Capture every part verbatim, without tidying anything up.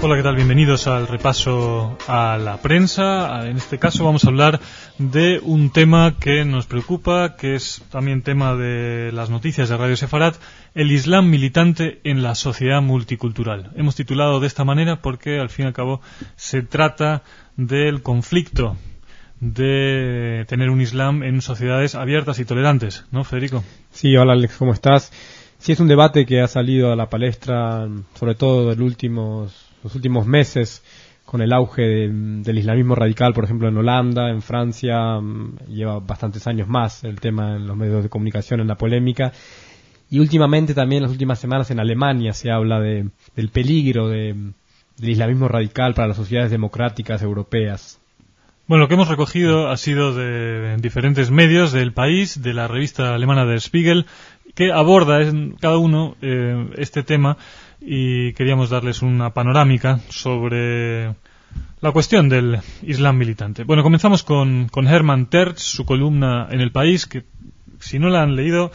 Hola, ¿qué tal? Bienvenidos al repaso a la prensa. En este caso vamos a hablar de un tema que nos preocupa, que es también tema de las noticias de Radio Sefarat, el Islam militante en la sociedad multicultural. Hemos titulado de esta manera porque, al fin y al cabo, se trata del conflicto de tener un Islam en sociedades abiertas y tolerantes, ¿no, Federico? Sí, hola Alex, ¿cómo estás? Sí, es un debate que ha salido a la palestra, sobre todo en los últimos, los últimos meses, con el auge de, del islamismo radical, por ejemplo, en Holanda, en Francia, lleva bastantes años más el tema en los medios de comunicación, en la polémica, y últimamente también, en las últimas semanas, en Alemania se habla de, del peligro de, del islamismo radical para las sociedades democráticas europeas. Bueno, lo que hemos recogido ha sido de diferentes medios del país, de la revista alemana Der Spiegel, que aborda en cada uno eh, este tema, y queríamos darles una panorámica sobre la cuestión del Islam militante. Bueno, comenzamos con, con Hermann Tertsch, su columna en El País, que si no la han leído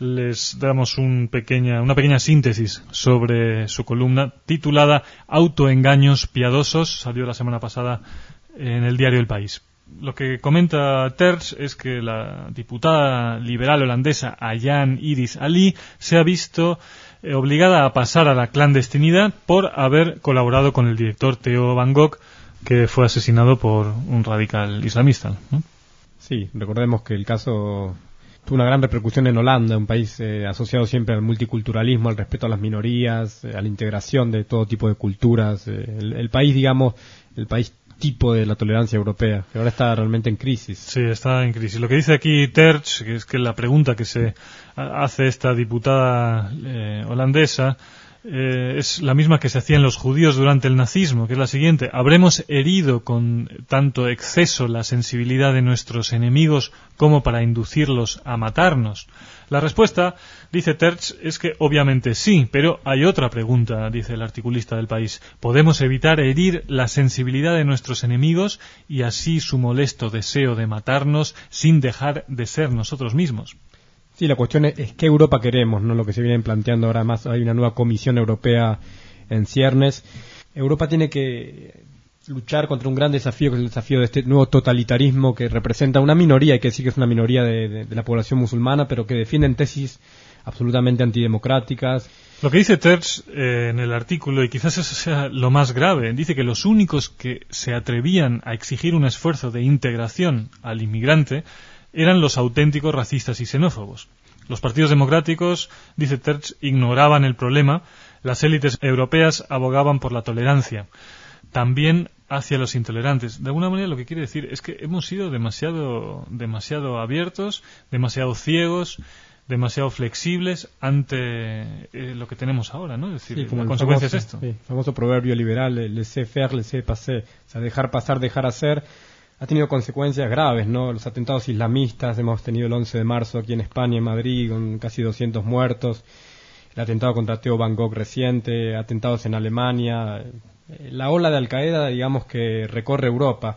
les damos un pequeña, una pequeña síntesis sobre su columna titulada Autoengaños piadosos. Salió la semana pasada en el diario El País. Lo que comenta Tertsch es que la diputada liberal holandesa Ayaan Hirsi Ali se ha visto eh, obligada a pasar a la clandestinidad por haber colaborado con el director Theo van Gogh, que fue asesinado por un radical islamista, ¿no? Sí, recordemos que el caso tuvo una gran repercusión en Holanda, un país eh, asociado siempre al multiculturalismo, al respeto a las minorías, eh, a la integración de todo tipo de culturas. Eh, el, el país, digamos, el país tipo de la tolerancia europea, que ahora está realmente en crisis. Sí, está en crisis. Lo que dice aquí Tertsch, que es que la pregunta que se hace esta diputada eh, holandesa eh, es la misma que se hacían los judíos durante el nazismo, que es la siguiente: ¿habremos herido con tanto exceso la sensibilidad de nuestros enemigos como para inducirlos a matarnos? La respuesta, dice Tertsch, es que obviamente sí, pero hay otra pregunta, dice el articulista del País. ¿Podemos evitar herir la sensibilidad de nuestros enemigos y así su molesto deseo de matarnos sin dejar de ser nosotros mismos? Sí, la cuestión es, es qué Europa queremos, ¿no? Lo que se viene planteando ahora más, hay una nueva Comisión Europea en ciernes. Europa tiene que luchar contra un gran desafío, que es el desafío de este nuevo totalitarismo que representa una minoría, hay que decir que es una minoría de, de, de la población musulmana, pero que defienden tesis absolutamente antidemocráticas. Lo que dice Tertsch eh, en el artículo, y quizás eso sea lo más grave, dice que los únicos que se atrevían a exigir un esfuerzo de integración al inmigrante eran los auténticos racistas y xenófobos. Los partidos democráticos, dice Tertsch, ignoraban el problema, las élites europeas abogaban por la tolerancia, también hacia los intolerantes. De alguna manera lo que quiere decir es que hemos sido demasiado, demasiado abiertos, demasiado ciegos, demasiado flexibles ante eh, lo que tenemos ahora, ¿no? Es decir, sí, como la consecuencia famoso, es esto. Sí, el famoso proverbio liberal, el laissez-faire, laissez-passer, o sea, dejar pasar, dejar hacer, ha tenido consecuencias graves, ¿no? Los atentados islamistas, hemos tenido el once de marzo aquí en España, en Madrid, con casi doscientos muertos, el atentado contra Theo van Gogh reciente, atentados en Alemania, la ola de Al-Qaeda, digamos, que recorre Europa.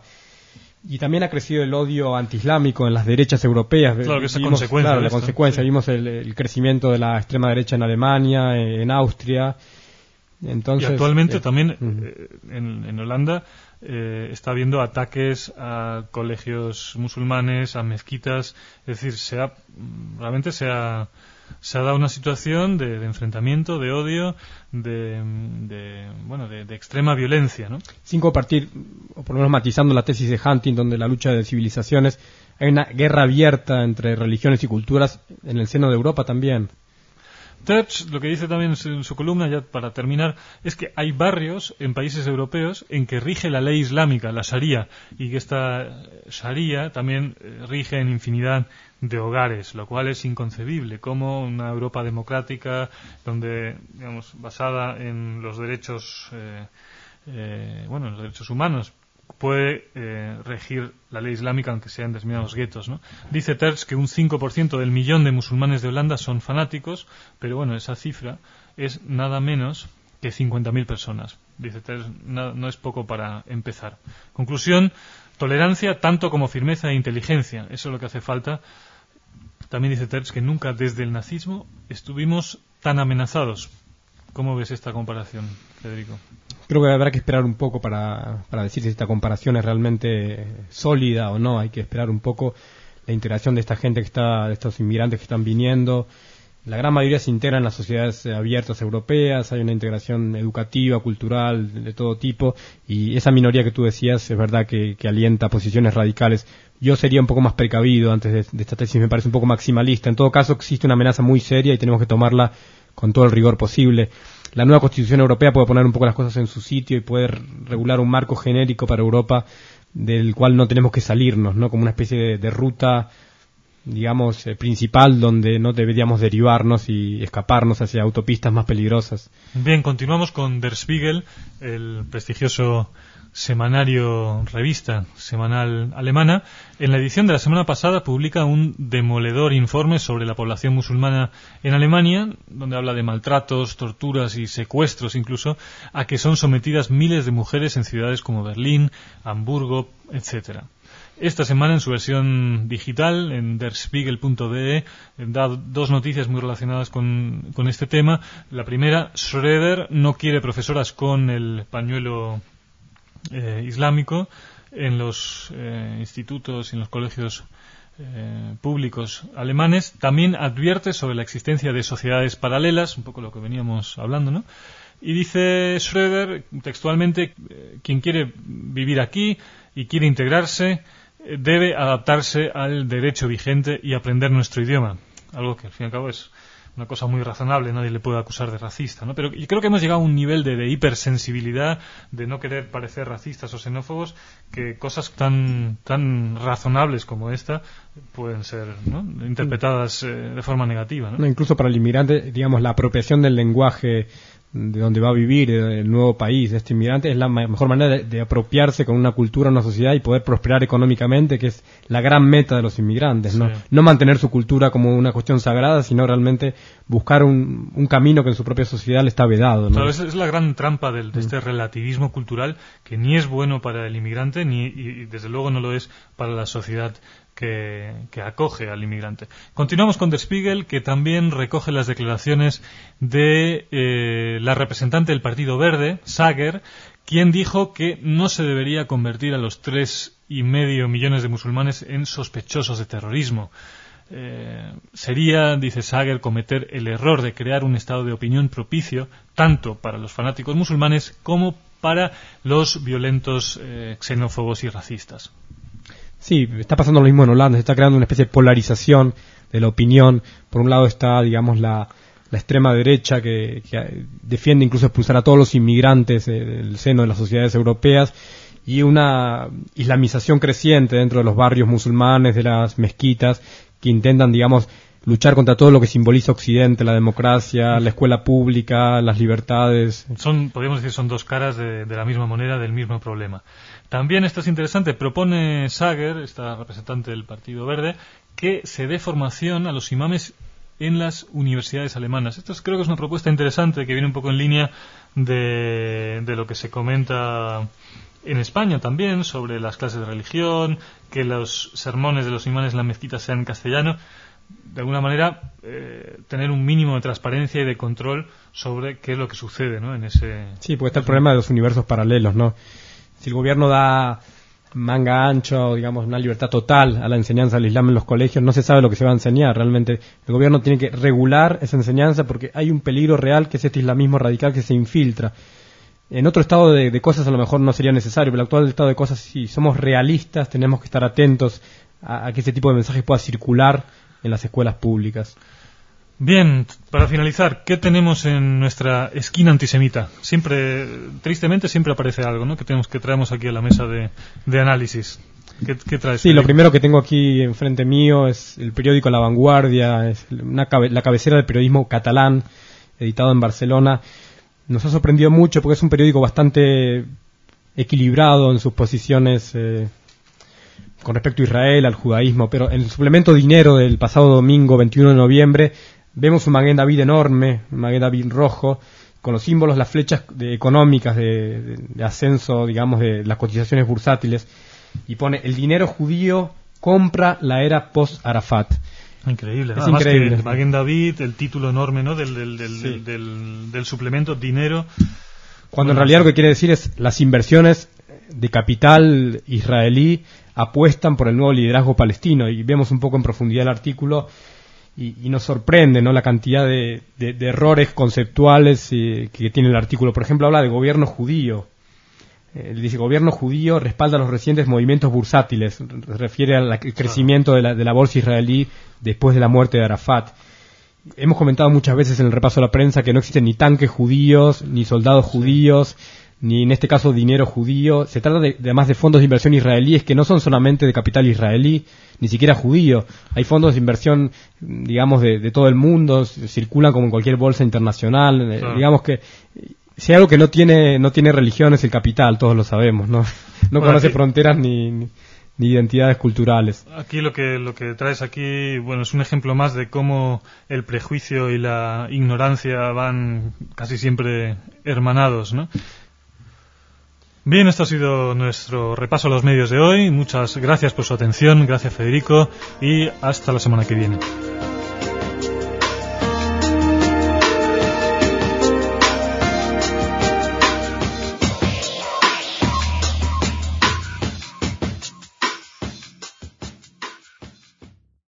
Y también ha crecido el odio antiislámico en las derechas europeas. Claro, que esa vimos, consecuencia. Claro, la esto, consecuencia. sí. Vimos el, el crecimiento de la extrema derecha en Alemania, en Austria. Entonces, y actualmente eh, también uh-huh. eh, en, en Holanda eh, está habiendo ataques a colegios musulmanes, a mezquitas. Es decir, se ha, realmente se ha... se ha dado una situación de, de enfrentamiento, de odio, de, de bueno, de, de extrema violencia, ¿no? Sin compartir, o por lo menos matizando la tesis de Huntington de la lucha de civilizaciones, hay una guerra abierta entre religiones y culturas en el seno de Europa también. Tertsch lo que dice también en su columna, ya para terminar, es que hay barrios en países europeos en que rige la ley islámica, la Sharia, y que esta Sharia también rige en infinidad de hogares, lo cual es inconcebible, como una Europa democrática, donde, digamos, basada en los derechos, eh, eh, bueno, los derechos humanos, puede eh, regir la ley islámica, aunque sea en determinados guetos, ¿no? Dice Tertsch que un cinco por ciento del millón de musulmanes de Holanda son fanáticos, pero bueno, esa cifra es nada menos que cincuenta mil personas. Dice Tertsch, no, no es poco para empezar. Conclusión: tolerancia tanto como firmeza e inteligencia. Eso es lo que hace falta. También dice Tertsch que nunca desde el nazismo estuvimos tan amenazados. ¿Cómo ves esta comparación, Federico? creo que habrá que esperar un poco para, para decir si esta comparación es realmente sólida o no. Hay que esperar un poco la integración de esta gente que está, de estos inmigrantes que están viniendo. La gran mayoría se integra en las sociedades abiertas europeas, hay una integración educativa, cultural, de todo tipo, y esa minoría que tú decías es verdad que, que alienta posiciones radicales. Yo sería un poco más precavido antes de, de esta tesis, me parece un poco maximalista. En todo caso, existe una amenaza muy seria y tenemos que tomarla con todo el rigor posible. La nueva Constitución Europea puede poner un poco las cosas en su sitio y poder regular un marco genérico para Europa del cual no tenemos que salirnos, ¿no? Como una especie de, de ruta, digamos, eh, principal donde no deberíamos derivarnos y escaparnos hacia autopistas más peligrosas. Bien, continuamos con Der Spiegel, el prestigioso semanario, revista semanal alemana. En la edición de la semana pasada publica un demoledor informe sobre la población musulmana en Alemania, donde habla de maltratos, torturas y secuestros incluso, a que son sometidas miles de mujeres en ciudades como Berlín, Hamburgo, etcétera. Esta semana, en su versión digital, en der spiegel punto de, da dos noticias muy relacionadas con, con este tema. La primera, Schröder no quiere profesoras con el pañuelo eh, islámico en los eh, institutos y en los colegios eh, públicos alemanes. También advierte sobre la existencia de sociedades paralelas, un poco lo que veníamos hablando, ¿no? Y dice Schröder, textualmente, eh, quien quiere vivir aquí y quiere integrarse debe adaptarse al derecho vigente y aprender nuestro idioma, algo que al fin y al cabo es una cosa muy razonable, nadie le puede acusar de racista, ¿no? Pero yo creo que hemos llegado a un nivel de, de hipersensibilidad, de no querer parecer racistas o xenófobos, que cosas tan tan razonables como esta pueden ser, ¿no?, interpretadas eh, de forma negativa, ¿no? No, incluso para el inmigrante, digamos, la apropiación del lenguaje de donde va a vivir, el nuevo país de este inmigrante, es la ma- mejor manera de, de apropiarse con una cultura, una sociedad y poder prosperar económicamente, que es la gran meta de los inmigrantes, ¿no? Sí. No mantener su cultura como una cuestión sagrada, sino realmente buscar un, un camino que en su propia sociedad le está vedado, ¿no? Claro, esa es la gran trampa del, de este relativismo cultural, que ni es bueno para el inmigrante ni y, y desde luego no lo es para la sociedad que, que acoge al inmigrante. Continuamos con Der Spiegel, que también recoge las declaraciones de eh, la representante del Partido Verde, Sager, quien dijo que no se debería convertir a los tres y medio millones de musulmanes en sospechosos de terrorismo. Eh, sería, dice Sager, cometer el error de crear un estado de opinión propicio tanto para los fanáticos musulmanes como para los violentos eh, xenófobos y racistas. Sí, está pasando lo mismo en Holanda, se está creando una especie de polarización de la opinión. Por un lado está, digamos, la, la extrema derecha que, que defiende incluso expulsar a todos los inmigrantes eh, del seno de las sociedades europeas, y una islamización creciente dentro de los barrios musulmanes, de las mezquitas, que intentan, digamos, luchar contra todo lo que simboliza Occidente, la democracia, la escuela pública, las libertades. Son, podríamos decir, son dos caras de, de la misma moneda, del mismo problema. También, esto es interesante, propone Sager, esta representante del Partido Verde, que se dé formación a los imames en las universidades alemanas. Esto es, creo que es una propuesta interesante que viene un poco en línea de, de lo que se comenta en España también sobre las clases de religión, que los sermones de los imanes en la mezquita sean en castellano. De alguna manera, eh, tener un mínimo de transparencia y de control sobre qué es lo que sucede, ¿no?, en ese... Sí, porque está el problema de los universos paralelos, ¿no? Si el gobierno da manga ancha o, digamos, una libertad total a la enseñanza del Islam en los colegios, no se sabe lo que se va a enseñar. Realmente el gobierno tiene que regular esa enseñanza porque hay un peligro real, que es este islamismo radical que se infiltra. En otro estado de, de cosas a lo mejor no sería necesario, pero en el actual estado de cosas, si somos realistas, tenemos que estar atentos a, a que ese tipo de mensajes pueda circular en las escuelas públicas. Bien, para finalizar, ¿qué tenemos en nuestra esquina antisemita? Siempre, tristemente, siempre aparece algo, ¿no?, que tenemos que traemos aquí a la mesa de, de análisis. ¿Qué, qué traes? Sí, lo primero que tengo aquí enfrente mío es el periódico La Vanguardia, es una cabe, la cabecera del periodismo catalán, editado en Barcelona. Nos ha sorprendido mucho porque es un periódico bastante equilibrado en sus posiciones eh, con respecto a Israel, al judaísmo, pero en el suplemento Dinero del pasado domingo veintiuno de noviembre vemos un Maguen David enorme, un Maguen David rojo, con los símbolos, las flechas de, económicas de, de, de ascenso, digamos, de las cotizaciones bursátiles, y pone: el dinero judío compra la era post-Arafat. Increíble, es además increíble. Que Maguen David, el título enorme, ¿no?, del, del, del, sí. del, del, del suplemento Dinero, Cuando en realidad lo que quiere decir es las inversiones de capital israelí apuestan por el nuevo liderazgo palestino, y vemos un poco en profundidad el artículo y, y nos sorprende, ¿no?, la cantidad de, de, de errores conceptuales eh, que tiene el artículo. Por ejemplo, habla de gobierno judío. Eh, dice, gobierno judío respalda los recientes movimientos bursátiles. Se refiere al crecimiento de la, de la bolsa israelí después de la muerte de Arafat. Hemos comentado muchas veces en el repaso de la prensa que no existen ni tanques judíos, ni soldados judíos, ni en este caso dinero judío. Se trata de, además de fondos de inversión israelíes que no son solamente de capital israelí, ni siquiera judío. Hay fondos de inversión, digamos, de, de todo el mundo, circulan como en cualquier bolsa internacional. Claro. Digamos que si hay algo que no tiene no tiene religión es el capital, todos lo sabemos, ¿no? No bueno, conoce aquí fronteras ni, ni, ni identidades culturales. Aquí lo que lo que traes aquí, bueno, es un ejemplo más de cómo el prejuicio y la ignorancia van casi siempre hermanados, ¿no? Bien, esto ha sido nuestro repaso a los medios de hoy. Muchas gracias por su atención, gracias Federico, y hasta la semana que viene.